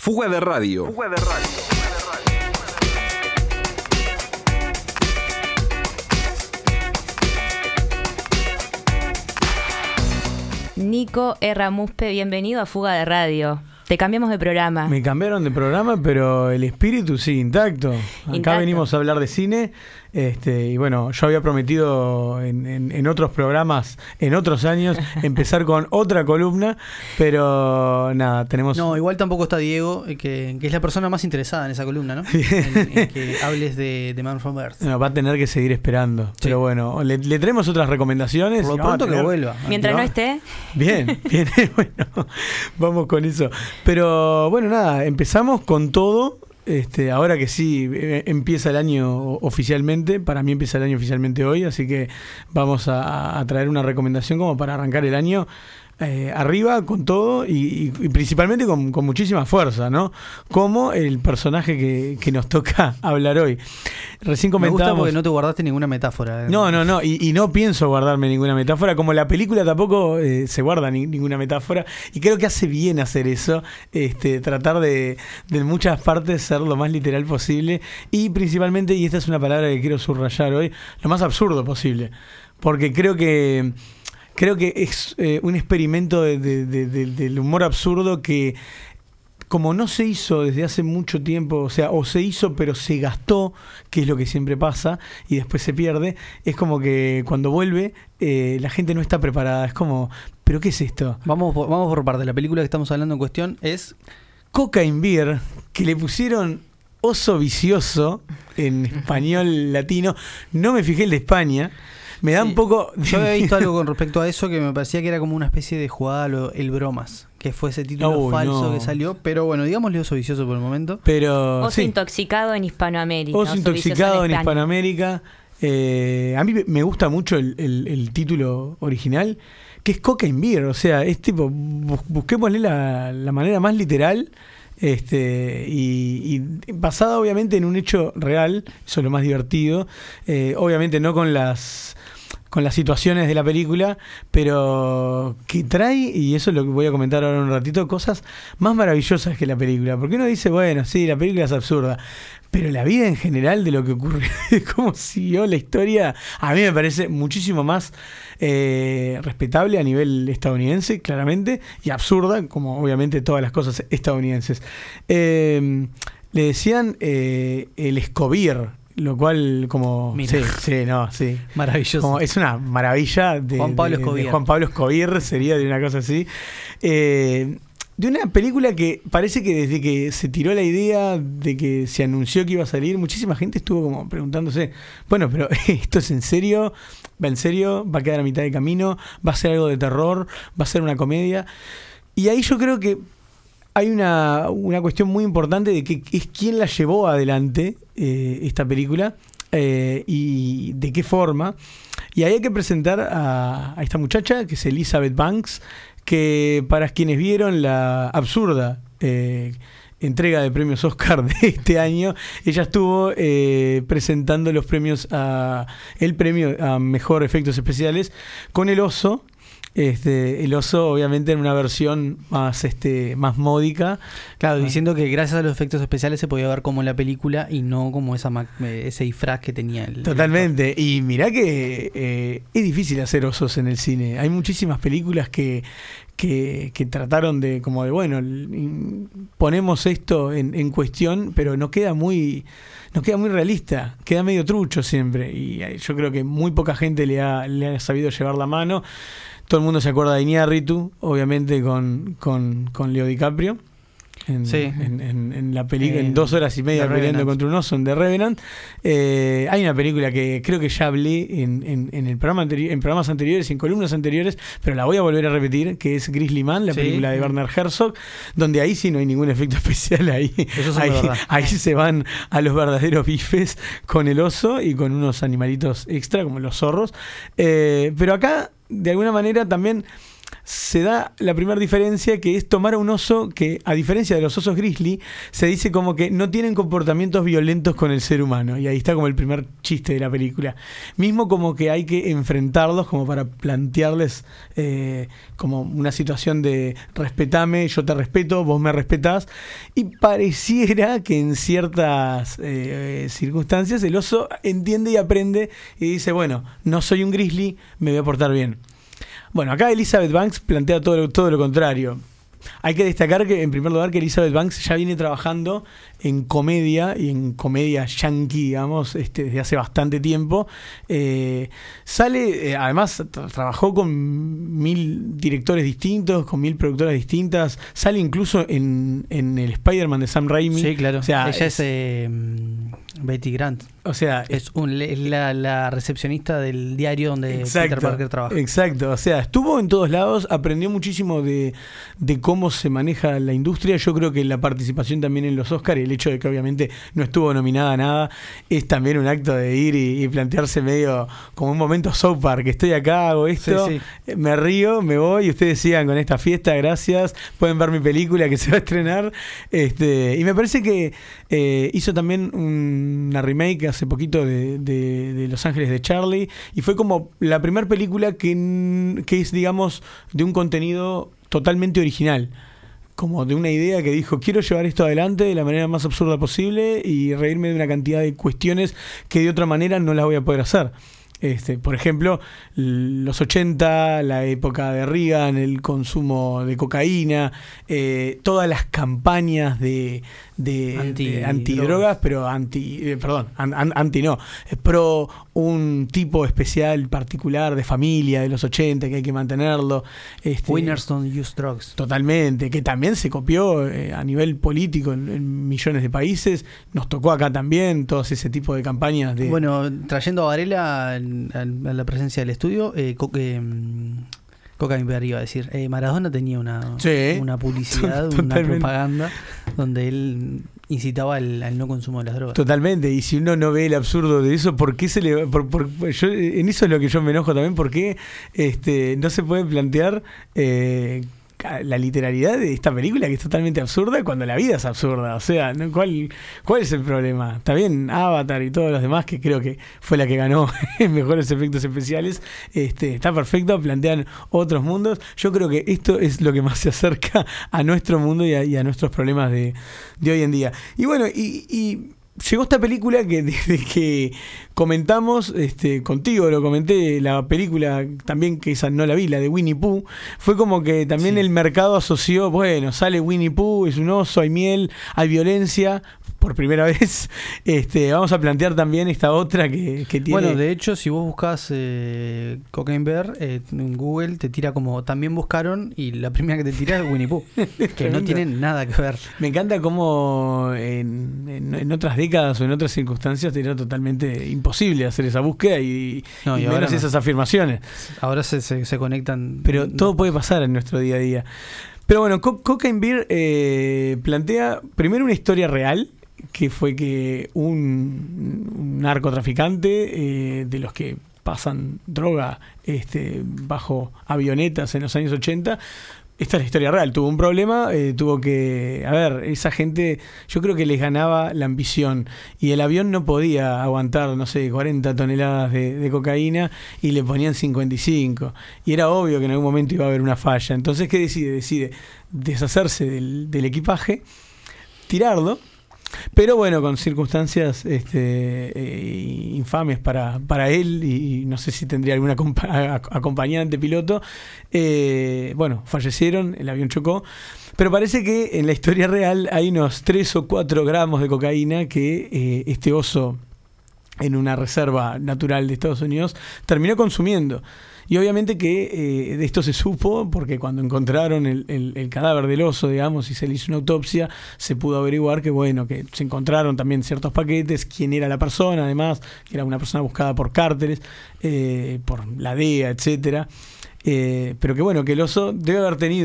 Fuga de radio. Fuga de radio. Nico Erramuspe, bienvenido a Fuga de Radio. Te cambiamos de programa. Me cambiaron de programa, pero el espíritu sigue intacto. Acá venimos a hablar de cine. Y bueno, yo había prometido en otros programas, en otros años, empezar con otra columna, pero nada, tenemos... No, igual tampoco está Diego, que es la persona más interesada en esa columna, ¿no? en que hables de Man from Earth. No, va a tener que seguir esperando. Sí. Pero bueno, le traemos otras recomendaciones. Por lo pronto que vuelva. Mientras no esté. Bien, bueno, vamos con eso. Pero bueno, nada, empezamos con todo. Ahora que sí empieza el año oficialmente, para mí empieza el año oficialmente hoy, así que vamos a traer una recomendación como para arrancar el año arriba con todo y principalmente con muchísima fuerza, ¿no? Como el personaje que nos toca hablar hoy. Recién comentábamos... Me gusta porque no te guardaste ninguna metáfora. No, y no pienso guardarme ninguna metáfora, como la película tampoco se guarda ninguna metáfora, y creo que hace bien hacer eso, tratar de en muchas partes ser lo más literal posible, y principalmente, y esta es una palabra que quiero subrayar hoy, lo más absurdo posible, porque creo que es un experimento del humor absurdo que, como no se hizo desde hace mucho tiempo, o se hizo pero se gastó, que es lo que siempre pasa, y después se pierde, es como que cuando vuelve la gente no está preparada, es como, ¿pero qué es esto? Vamos por parte. La película que estamos hablando en cuestión es Cocaine Beer, que le pusieron Oso Vicioso en español latino. No me fijé el de España. Me da un poco... Yo había visto algo con respecto a eso que me parecía que era como una especie de jugada el bromas, que fue ese título falso que salió, pero bueno, digámosle Oso Vicioso por el momento. Pero Oso intoxicado en Hispanoamérica. Oso intoxicado en Hispanoamérica. A mí me gusta mucho el título original, que es Cocaine Beer, o sea, es tipo, busquémosle la manera más literal. Y basada obviamente en un hecho real, eso es lo más divertido, obviamente no con las situaciones de la película, pero que trae, y eso es lo que voy a comentar ahora en un ratito, cosas más maravillosas que la película, porque uno dice, bueno, sí, la película es absurda, pero la vida en general de lo que ocurre, cómo siguió la historia, a mí me parece muchísimo más respetable a nivel estadounidense, claramente, y absurda, como obviamente todas las cosas estadounidenses. Le decían el Escobier, lo cual como... Mira. Sí. Maravilloso. Como es una maravilla de Juan Pablo Escobier, sería de una cosa así. De una película que parece que desde que se tiró la idea de que se anunció que iba a salir, muchísima gente estuvo como preguntándose, bueno, pero ¿esto es en serio? ¿Va en serio? ¿Va a quedar a mitad de camino? ¿Va a ser algo de terror? ¿Va a ser una comedia? Y ahí yo creo que hay una cuestión muy importante de que es quién la llevó adelante esta película y de qué forma. Y ahí hay que presentar a esta muchacha, que es Elizabeth Banks, que para quienes vieron la absurda entrega de premios Oscar de este año, ella estuvo presentando los premios el premio a mejor efectos especiales con El Oso. El Oso obviamente en una versión más módica, claro, diciendo que gracias a los efectos especiales se podía ver como en la película y no como ese disfraz que tenía totalmente. Y mirá que es difícil hacer osos en el cine. Hay muchísimas películas que trataron de bueno, ponemos esto en cuestión, pero no queda muy realista, queda medio trucho siempre, y yo creo que muy poca gente le ha sabido llevar la mano. Todo el mundo se acuerda de Iñárritu, obviamente con Leo DiCaprio. En la película, en 2 horas y media peleando contra un oso en The Revenant. Hay una película que creo que ya hablé en el programa en programas anteriores, en columnas anteriores, pero la voy a volver a repetir, que es Grizzly Man, la película de Werner Herzog, donde ahí sí no hay ningún efecto especial. Ahí se van a los verdaderos bifes con el oso y con unos animalitos extra como los zorros. Pero acá, de alguna manera, también se da la primera diferencia, que es tomar a un oso que, a diferencia de los osos grizzly, se dice como que no tienen comportamientos violentos con el ser humano. Y ahí está como el primer chiste de la película. Mismo como que hay que enfrentarlos como para plantearles como una situación de respetame, yo te respeto, vos me respetás. Y pareciera que en ciertas circunstancias el oso entiende y aprende y dice, bueno, no soy un grizzly, me voy a portar bien. Bueno, acá Elizabeth Banks plantea todo lo contrario. Hay que destacar que, en primer lugar, que Elizabeth Banks ya viene trabajando en comedia, y en comedia yankee, digamos, desde hace bastante tiempo. Además, trabajó con 1000 directores distintos, con 1000 productoras distintas. Sale incluso en el Spider-Man de Sam Raimi. Sí, claro. O sea, ella es Betty Grant. O sea, es la recepcionista del diario donde Peter Parker trabaja. Exacto. O sea, estuvo en todos lados, aprendió muchísimo de cómo se maneja la industria. Yo creo que la participación también en los Oscars, el hecho de que obviamente no estuvo nominada a nada, es también un acto de ir y plantearse medio como un momento South Park. Estoy acá, hago esto, me río, me voy y ustedes sigan con esta fiesta, gracias. Pueden ver mi película que se va a estrenar. Y me parece que hizo también una remake hace poquito de Los Ángeles de Charlie, y fue como la primera película que es, digamos, de un contenido totalmente original, como de una idea que dijo, quiero llevar esto adelante de la manera más absurda posible y reírme de una cantidad de cuestiones que de otra manera no las voy a poder hacer. Por ejemplo, los 80, la época de Reagan, el consumo de cocaína, todas las campañas de antidrogas, pero pro un tipo especial, particular, de familia de los 80, que hay que mantenerlo. Winners don't use drugs. Totalmente, que también se copió a nivel político en millones de países. Nos tocó acá también todo ese tipo de campañas. Bueno, trayendo a Varela a la presencia del estudio, Cocaine Bear iba a decir, Maradona tenía una publicidad, una propaganda donde él incitaba al no consumo de las drogas. Totalmente, y si uno no ve el absurdo de eso, ¿por qué en eso es lo que yo me enojo también? ¿Por qué no se puede plantear la literalidad de esta película, que es totalmente absurda, cuando la vida es absurda? O sea, ¿no? ¿Cuál es el problema? Está bien, Avatar y todos los demás, que creo que fue la que ganó en mejores efectos especiales, está perfecto, plantean otros mundos. Yo creo que esto es lo que más se acerca a nuestro mundo y a nuestros problemas de hoy en día. Y bueno, y llegó esta película que desde que comentamos, contigo lo comenté, la película también, que esa no la vi, la de Winnie Pooh, fue como que también el mercado asoció, bueno, sale Winnie Pooh, es un oso, hay miel, hay violencia, por primera vez. Vamos a plantear también esta otra que tiene... Bueno, de hecho, si vos buscás Cocaine Bear en Google, te tira como también buscaron, y la primera que te tira es Winnie Pooh, que no tiene nada que ver. Me encanta cómo en otras décadas o en otras circunstancias era totalmente imposible hacer esa búsqueda y menos esas afirmaciones. Ahora se conectan. Pero todo puede pasar en nuestro día a día. Pero bueno, Cocaine Bear plantea primero una historia real, que fue que un narcotraficante de los que pasan droga bajo avionetas en los años 80, esta es la historia real, tuvo un problema, tuvo que... A ver, esa gente, yo creo que les ganaba la ambición, y el avión no podía aguantar, no sé, 40 toneladas de cocaína, y le ponían 55, y era obvio que en algún momento iba a haber una falla. Entonces, ¿qué decide? Decide deshacerse del equipaje, tirarlo, pero bueno, con circunstancias infames para él, y no sé si tendría alguna acompañante piloto. Bueno, fallecieron, el avión chocó, pero parece que en la historia real hay unos 3 o 4 gramos de cocaína que este oso, en una reserva natural de Estados Unidos, terminó consumiendo. Y obviamente que de esto se supo porque cuando encontraron el cadáver del oso, digamos, y se le hizo una autopsia, se pudo averiguar que, bueno, que se encontraron también ciertos paquetes, quién era la persona, además, que era una persona buscada por cárteles, por la DEA, etcétera. Pero que, bueno, que el oso debe haber tenido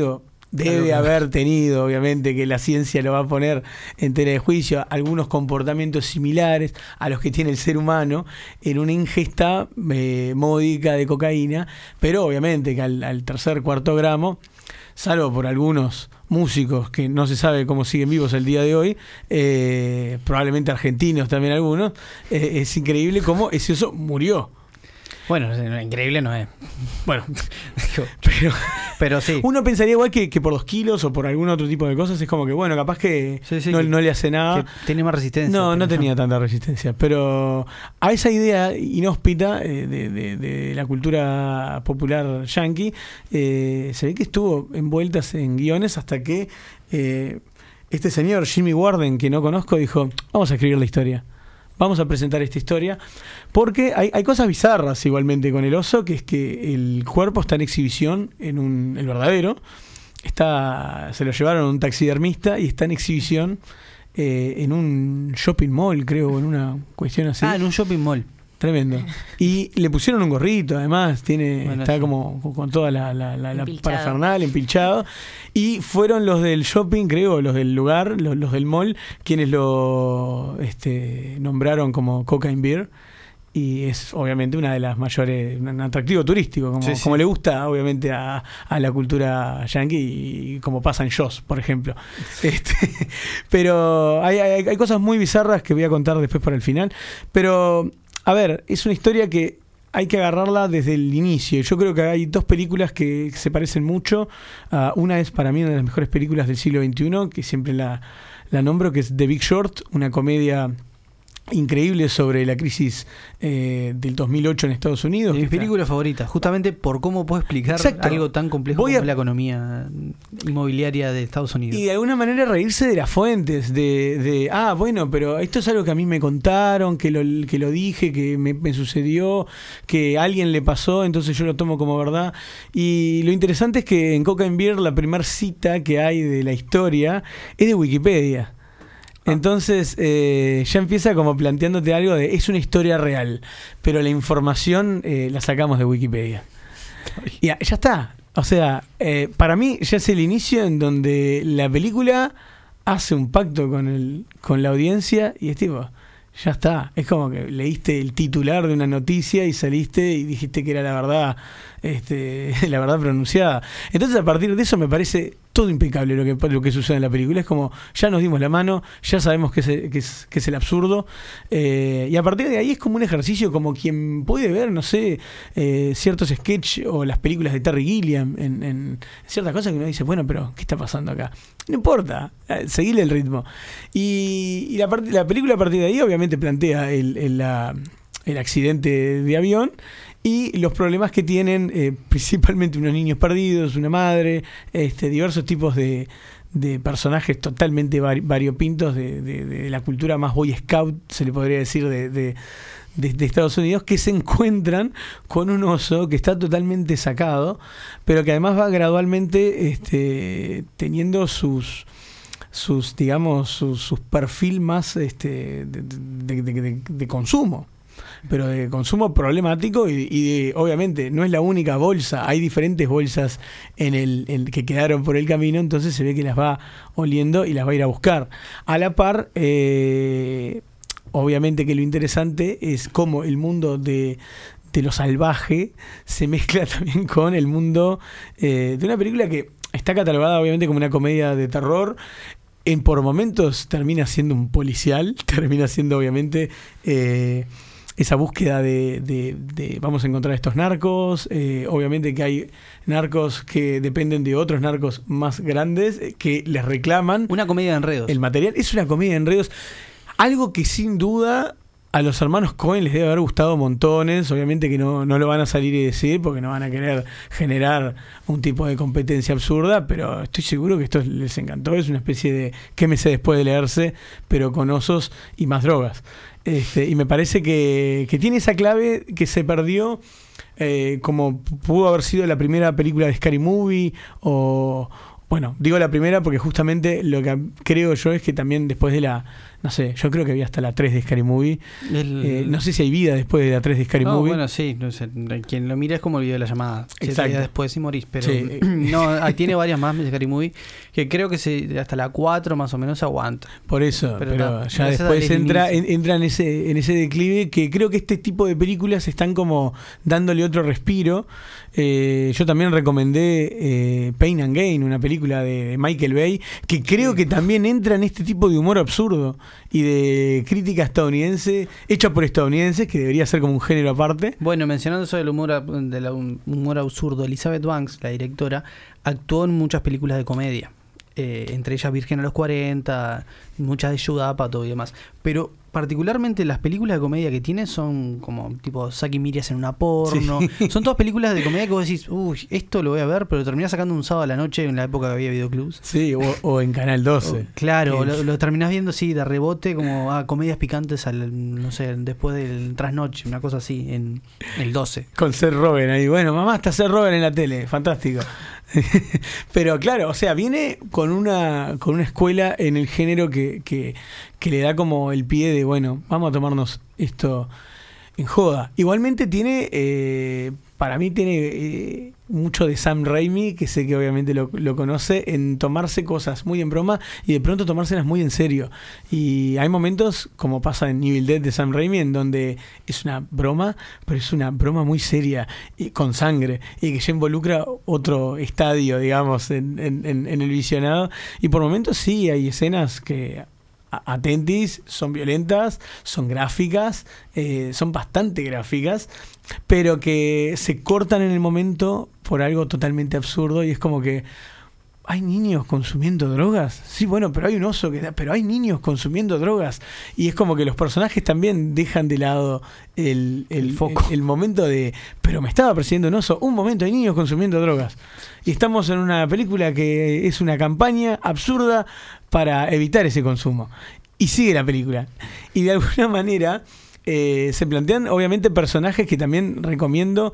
debe haber tenido, obviamente, que la ciencia lo va a poner en tela de juicio, algunos comportamientos similares a los que tiene el ser humano en una ingesta módica de cocaína, pero obviamente que al tercer, cuarto gramo, salvo por algunos músicos que no se sabe cómo siguen vivos el día de hoy, probablemente argentinos también algunos, es increíble cómo ese oso murió. Bueno, increíble no es. Bueno, pero sí. Uno pensaría igual que por 2 kilos o por algún otro tipo de cosas, es como que, bueno, capaz que no le hace nada. Tiene más resistencia. No tenía tanta resistencia. Pero a esa idea inhóspita de la cultura popular yankee, se ve que estuvo envueltas en guiones hasta que este señor, Jimmy Warden, que no conozco, dijo, vamos a escribir la historia. Vamos a presentar esta historia, porque hay cosas bizarras igualmente con el oso, que es que el cuerpo está en exhibición, el verdadero, se lo llevaron a un taxidermista y está en exhibición en un shopping mall, creo, en una cuestión así. En un shopping mall. Tremendo. Y le pusieron un gorrito, además, está como con toda la parafernalia, empilchado. Y fueron los del shopping, creo, los del lugar, los del mall, quienes lo nombraron como Cocaine Bear. Y es obviamente una de las mayores, un atractivo turístico, como le gusta obviamente a la cultura yankee y como pasa en Jaws, por ejemplo. Pero hay cosas muy bizarras que voy a contar después para el final. Pero a ver, es una historia que hay que agarrarla desde el inicio. Yo creo que hay 2 películas que se parecen mucho. Una es para mí una de las mejores películas del siglo XXI, que siempre la nombro, que es The Big Short, una comedia increíble sobre la crisis del 2008 en Estados Unidos. De mis películas favoritas, justamente por cómo puedo explicar algo tan complejo como la economía inmobiliaria de Estados Unidos. Y de alguna manera reírse de las fuentes, bueno, pero esto es algo que a mí me contaron, que lo dije, que me sucedió, que a alguien le pasó, entonces yo lo tomo como verdad. Y lo interesante es que en Cocaine Bear la primera cita que hay de la historia es de Wikipedia. Entonces ya empieza como planteándote algo de es una historia real, pero la información la sacamos de Wikipedia. Y ya está. O sea, para mí ya es el inicio en donde la película hace un pacto con la audiencia y es tipo, ya está. Es como que leíste el titular de una noticia y saliste y dijiste que era la verdad, la verdad pronunciada. Entonces a partir de eso me parece todo impecable lo que sucede en la película. Es como, ya nos dimos la mano, ya sabemos que es el absurdo, y a partir de ahí es como un ejercicio, como quien puede ver, no sé, ciertos sketches o las películas de Terry Gilliam en ciertas cosas que uno dice, bueno, pero ¿qué está pasando acá? No importa, seguirle el ritmo. Y la película a partir de ahí obviamente plantea el accidente de avión y los problemas que tienen principalmente unos niños perdidos, una madre, diversos tipos de personajes totalmente variopintos de la cultura más Boy Scout, se le podría decir, de Estados Unidos, que se encuentran con un oso que está totalmente sacado, pero que además va gradualmente teniendo sus perfil más de consumo, pero de consumo problemático y obviamente no es la única bolsa, hay diferentes bolsas que quedaron por el camino, entonces se ve que las va oliendo y las va a ir a buscar. A la par, obviamente que lo interesante es cómo el mundo de lo salvaje se mezcla también con el mundo de una película que está catalogada obviamente como una comedia de terror. Por momentos termina siendo un policial, termina siendo obviamente esa búsqueda de vamos a encontrar estos narcos, obviamente que hay narcos que dependen de otros narcos más grandes que les reclaman. Una comedia de enredos. El material es una comedia de enredos, algo que sin duda a los hermanos Coen les debe haber gustado montones. Obviamente que no lo van a salir y decir porque no van a querer generar un tipo de competencia absurda, pero estoy seguro que esto les encantó. Es una especie de quémese después de leerse, pero con osos y más drogas. Y me parece que tiene esa clave que se perdió, como pudo haber sido la primera película de Scary Movie o... Bueno, digo la primera porque justamente lo que creo yo es que también después de no sé, yo creo que vi hasta la 3 de Scary Movie. No sé si hay vida después de la 3 de Scary Movie. Bueno, sí, no sé, quien lo mira es como el video de la llamada. Exacto. Después y morís, pero no, tiene varias más de Scary Movie que creo que hasta la 4 más o menos se aguanta. Por eso, pero ya después entra en ese declive que creo que este tipo de películas están como dándole otro respiro. Yo también recomendé Pain and Gain, una película de Michael Bay, que creo que también entra en este tipo de humor absurdo y de crítica estadounidense, hecha por estadounidenses, que debería ser como un género aparte. Bueno, mencionando eso del humor absurdo, Elizabeth Banks, la directora, actuó en muchas películas de comedia. Entre ellas Virgen a los 40, muchas de Judd Apatow y demás. Pero particularmente las películas de comedia que tiene son como tipo Saki Mirias en una porno. Sí. Son todas películas de comedia que vos decís, uy, esto lo voy a ver, pero terminás sacando un sábado a la noche en la época que había videoclubs. Sí, o en Canal 12. Claro, lo terminás viendo así de rebote, como comedias picantes no sé, después del trasnoche, una cosa así, en el 12. Con Seth Rogen ahí. Bueno, mamá, está Seth Rogen en la tele, fantástico. Pero claro, o sea, viene con una escuela en el género que le da como el pie de, bueno, vamos a tomarnos esto en joda. Igualmente tiene, para mí tiene mucho de Sam Raimi, que sé que obviamente lo conoce, en tomarse cosas muy en broma y de pronto tomárselas muy en serio. Y hay momentos, como pasa en Evil Dead de Sam Raimi, en donde es una broma, pero es una broma muy seria y con sangre, y que ya involucra otro estadio, digamos, en el visionado. Y por momentos sí, hay escenas que... atentis, son violentas, son gráficas, son bastante gráficas, pero que se cortan en el momento por algo totalmente absurdo, y es como que ¿hay niños consumiendo drogas? Sí, bueno, pero hay un oso pero hay niños consumiendo drogas, y es como que los personajes también dejan de lado el foco, el momento de pero me estaba persiguiendo un oso, un momento, hay niños consumiendo drogas, y estamos en una película que es una campaña absurda para evitar ese consumo. Y sigue la película. Y de alguna manera se plantean, obviamente, personajes que también recomiendo.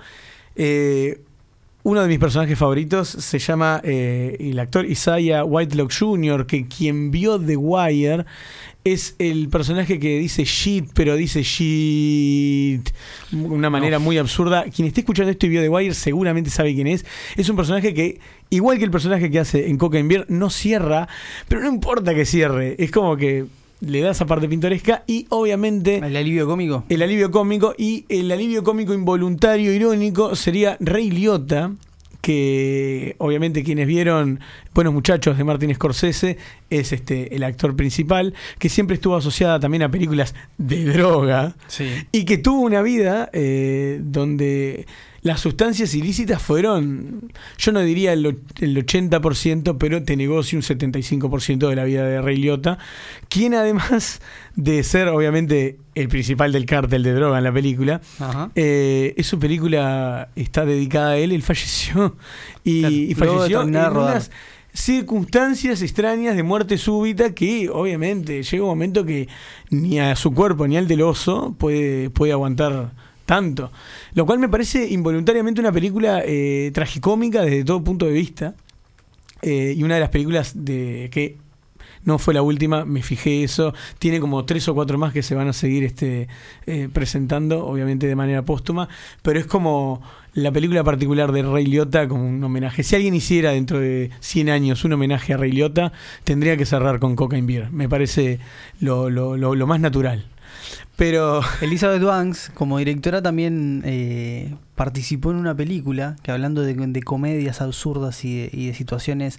Uno de mis personajes favoritos se llama el actor Isaiah Whitlock Jr., que quien vio The Wire es el personaje que dice shit, pero dice shit de una manera muy absurda. Quien esté escuchando esto y vio The Wire seguramente sabe quién es. Es un personaje que, igual que el personaje que hace en Cocaine Bear, no cierra, pero no importa que cierre. Es como que le da esa parte pintoresca y obviamente... ¿El alivio cómico? El alivio cómico, y el alivio cómico involuntario, irónico, sería Ray Liotta, que obviamente quienes vieron Buenos Muchachos de Martin Scorsese es el actor principal, que siempre estuvo asociada también a películas de droga, sí, y que tuvo una vida donde las sustancias ilícitas fueron, yo no diría el 80%, pero te negocio un 75% de la vida de Ray Liotta, quien además de ser obviamente el principal del cártel de droga en la película, su película está dedicada a él falleció y falleció en unas circunstancias extrañas de muerte súbita que obviamente llega un momento que ni a su cuerpo ni al del oso puede aguantar tanto, lo cual me parece involuntariamente una película tragicómica desde todo punto de vista, y una de las películas que no fue la última, me fijé eso, tiene como 3 o 4 más que se van a seguir presentando, obviamente de manera póstuma, pero es como la película particular de Ray Liotta como un homenaje. Si alguien hiciera dentro de 100 años un homenaje a Ray Liotta, tendría que cerrar con Cocaine Bear, me parece lo más natural. Pero Elizabeth Banks, como directora, también participó en una película que, hablando de comedias absurdas y de situaciones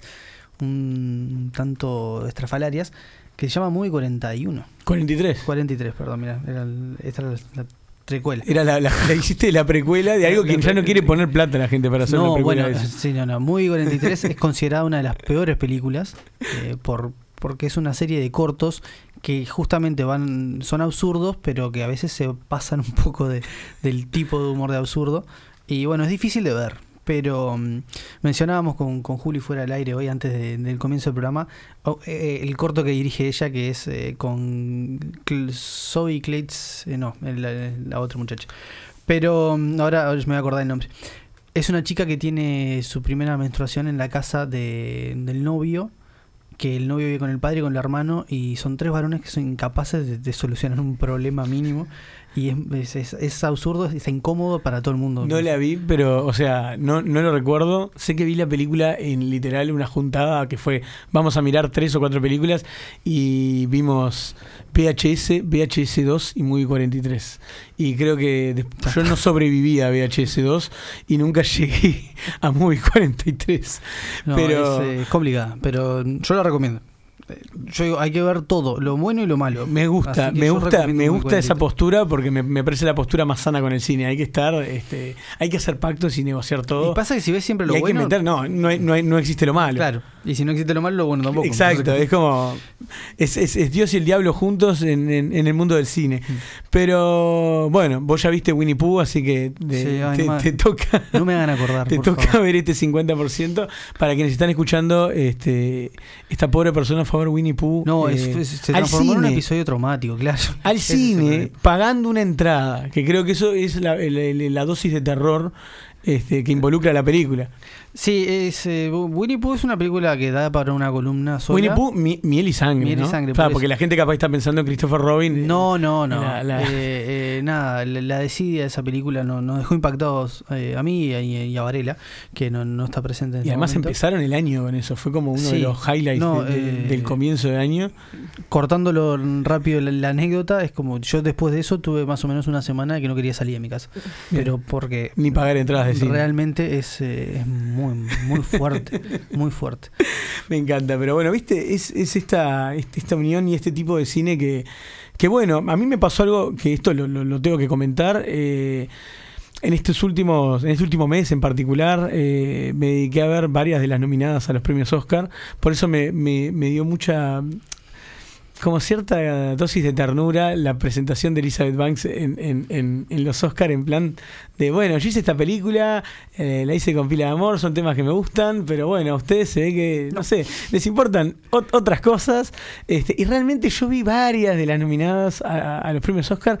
un tanto estrafalarias, que se llama Movie 41. 43, perdón, mira, esta era la precuela. Era la hiciste la precuela de algo que ya no quiere poner plata la gente para hacer una precuela. Bueno, sí, no. Movie 43 es considerada una de las peores películas porque es una serie de cortos que justamente son absurdos, pero que a veces se pasan un poco del tipo de humor de absurdo. Y bueno, es difícil de ver. Pero mencionábamos con Juli fuera del aire hoy, antes del comienzo del programa, el corto que dirige ella, que es con Zoe Clates, la otra muchacha. Pero ahora me voy a acordar el nombre. Es una chica que tiene su primera menstruación en la casa del novio, que el novio vive con el padre y con el hermano, y son 3 varones que son incapaces de solucionar un problema mínimo. Y es absurdo, es incómodo para todo el mundo. No la vi, pero, o sea, no lo recuerdo. Sé que vi la película en literal una juntada que fue, vamos a mirar 3 o 4 películas y vimos VHS 2 y Movie 43. Y creo que yo no sobreviví a VHS 2 y nunca llegué a Movie 43. No, pero es complicada, pero yo la recomiendo. Yo digo, hay que ver todo, lo bueno y lo malo. Me gusta esa postura, porque me parece la postura más sana con el cine. Hay que estar, hay que hacer pactos y negociar todo. Y pasa que si ves siempre lo hay bueno, que meter, no existe lo malo. Claro. Y si no existe lo malo, lo bueno tampoco. Exacto, es como es Dios y el diablo juntos en el mundo del cine. Pero bueno, vos ya viste Winnie Pooh, así que te toca. No me hagan acordar. Te toca ver este 50%. Para quienes están escuchando, esta pobre persona fue a ver Winnie Pooh. No, se transformó en un episodio traumático, claro. Al cine, pagando una entrada, que creo que eso es la dosis de terror que involucra la película. Sí, Winnie Pooh es una película que da para una columna sola. Winnie Pooh, miel y sangre. Miel y ¿no? sangre. Claro, porque la gente capaz está pensando en Christopher Robin. No. Nada, la desidia de esa película nos dejó impactados a mí y a Varela, que no está presente en Y además empezaron el año con eso. Fue como uno de los highlights del comienzo de año. Cortándolo rápido la anécdota, es como yo después de eso tuve más o menos una semana que no quería salir de mi casa. Bien. Pero porque ni pagar entradas de cine. Realmente es muy fuerte, muy fuerte. Me encanta, pero bueno, viste, es esta unión y este tipo de cine que bueno, a mí me pasó algo que esto lo tengo que comentar. En este último mes en particular, me dediqué a ver varias de las nominadas a los premios Oscar. Por eso me dio mucha, como cierta dosis de ternura, la presentación de Elizabeth Banks en los Oscar, en plan de, bueno, yo hice esta película, la hice con pila de amor, son temas que me gustan, pero bueno, a ustedes se ve que, no sé, les importan otras cosas, y realmente yo vi varias de las nominadas a los premios Oscar,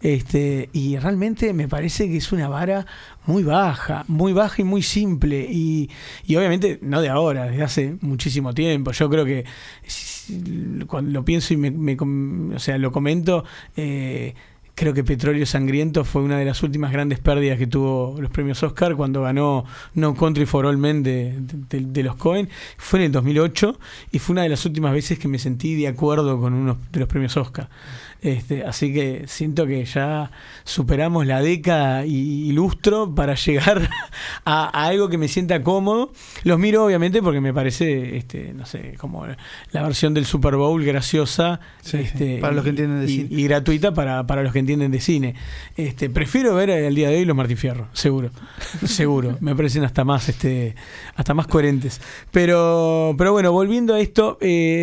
y realmente me parece que es una vara muy baja y muy simple, y obviamente no de ahora, desde hace muchísimo tiempo. Yo creo que cuando lo pienso y lo comento, creo que Petróleo Sangriento fue una de las últimas grandes pérdidas que tuvo los premios Oscar, cuando ganó No Country for Old Men de los Coen. Fue en el 2008 y fue una de las últimas veces que me sentí de acuerdo con uno de los premios Oscar. Así que siento que ya superamos la década y lustro para llegar a algo que me sienta cómodo. Los miro obviamente porque me parece, no sé, como la versión del Super Bowl graciosa, para los que entienden de cine, y gratuita para los que entienden de cine. Prefiero ver al día de hoy los Martín Fierro, seguro. Me parecen hasta más coherentes. Pero bueno, volviendo a esto,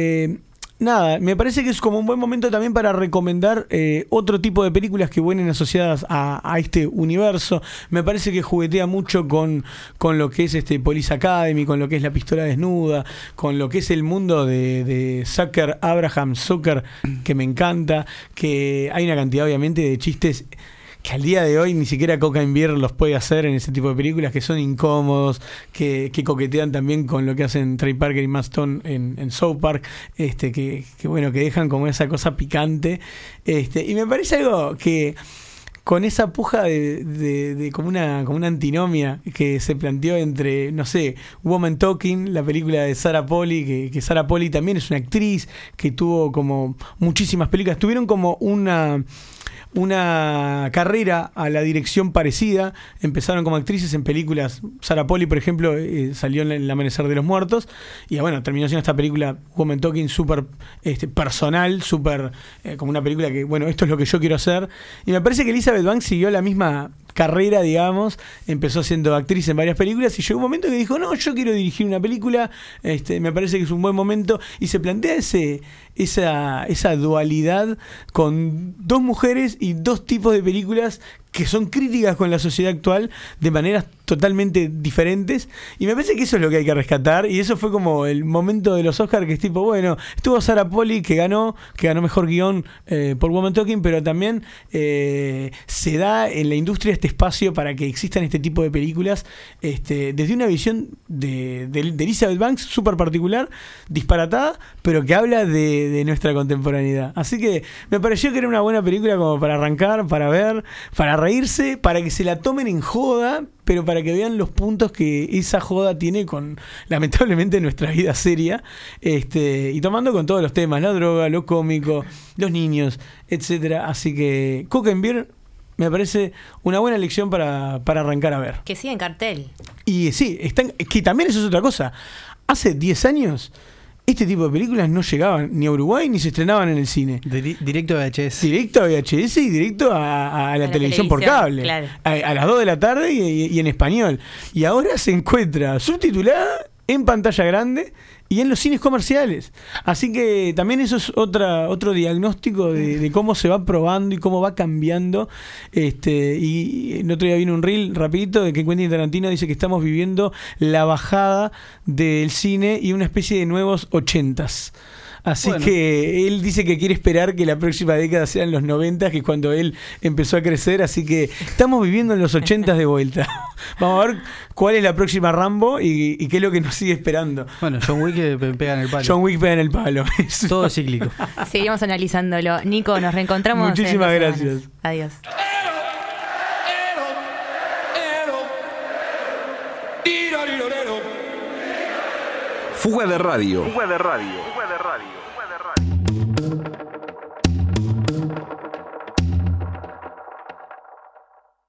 nada, me parece que es como un buen momento también para recomendar otro tipo de películas que vienen asociadas a este universo. Me parece que juguetea mucho con lo que es Police Academy, con lo que es La Pistola Desnuda, con lo que es el mundo de Abraham Zucker, que me encanta, que hay una cantidad obviamente de chistes que al día de hoy ni siquiera Cocaine Beer los puede hacer en ese tipo de películas, que son incómodos, que coquetean también con lo que hacen Trey Parker y Matt Stone en South Park, que bueno, que dejan como esa cosa picante, y me parece algo que con esa puja de como una antinomia que se planteó entre, no sé, Woman Talking, la película de Sarah Polley, que Sarah Polley también es una actriz que tuvo como muchísimas películas, tuvieron como una carrera a la dirección parecida. Empezaron como actrices en películas. Sarah Polley, por ejemplo, salió en El Amanecer de los Muertos, y bueno, terminó siendo esta película Woman Talking súper personal, súper como una película que, bueno, esto es lo que yo quiero hacer. Y me parece que Elizabeth Banks siguió la misma carrera, digamos. Empezó siendo actriz en varias películas y llegó un momento que dijo, no, yo quiero dirigir una película, me parece que es un buen momento, y se plantea esa dualidad con dos mujeres y dos tipos de películas que son críticas con la sociedad actual de maneras totalmente diferentes, y me parece que eso es lo que hay que rescatar, y eso fue como el momento de los Oscars, que es tipo, bueno, estuvo Sarah Polley que ganó mejor guión por Woman Talking, pero también se da en la industria este espacio para que existan este tipo de películas desde una visión de Elizabeth Banks súper particular, disparatada, pero que habla de nuestra contemporaneidad. Así que me pareció que era una buena película como para arrancar, para ver, para reírse, para que se la tomen en joda, pero para que vean los puntos que esa joda tiene con, lamentablemente, nuestra vida seria, y tomando con todos los temas, la droga, lo cómico, los niños, etcétera. Así que Cook and Beer me parece una buena elección para arrancar a ver. Que sigue en cartel. Y sí, que también eso es otra cosa. Hace 10 años este tipo de películas no llegaban ni a Uruguay ni se estrenaban en el cine. Directo a VHS. Directo a VHS y directo a la televisión por cable. Claro. A las 2 de la tarde y en español. Y ahora se encuentra subtitulada en pantalla grande y en los cines comerciales. Así que también eso es otro diagnóstico de cómo se va probando y cómo va cambiando. Y el otro día vino un reel rapidito de que Quentin Tarantino dice que estamos viviendo la bajada del cine y una especie de nuevos 80s. Así que él dice que quiere esperar que la próxima década sean los 90, que es cuando él empezó a crecer. Así que estamos viviendo en los 80 de vuelta. Vamos a ver cuál es la próxima Rambo y qué es lo que nos sigue esperando. Bueno, John Wick pega en el palo. John Wick pega en el palo. Todo cíclico. Seguimos analizándolo. Nico, nos reencontramos. Muchísimas gracias. Adiós. Fuga de radio. Fuga de radio. Fuga de radio.